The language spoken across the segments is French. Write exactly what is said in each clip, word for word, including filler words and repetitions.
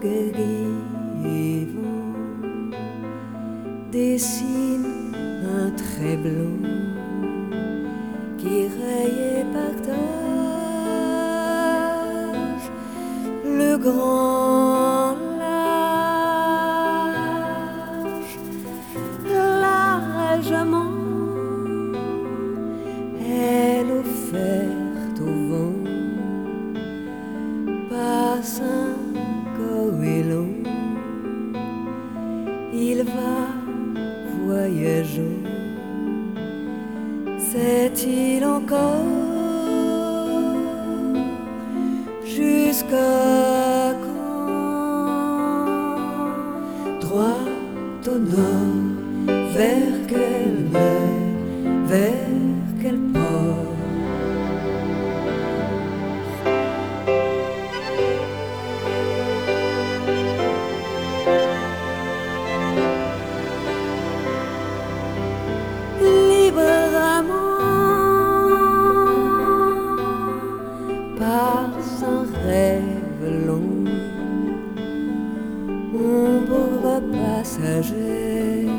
vagues et vent dessine un trait blanc qui raye et partage le grand large, largement elle offerte au vent, passe un goéland, il va voyageant. Sait-il encore jusqu'à quand? Droit au nord, vers quelle mer, vers quel port? Passe un rêve long, ombre passagère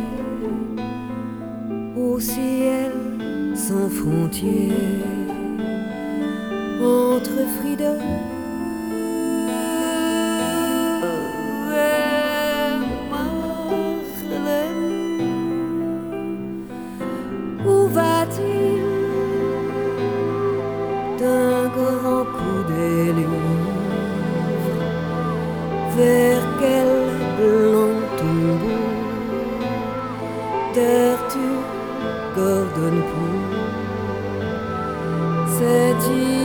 au ciel sans frontières, entre Friedel et Marlène. Où va-t-il d'un grand coup des livres? Vers quel blanc tombeau d'Arthur Gordon Poe? C'est-il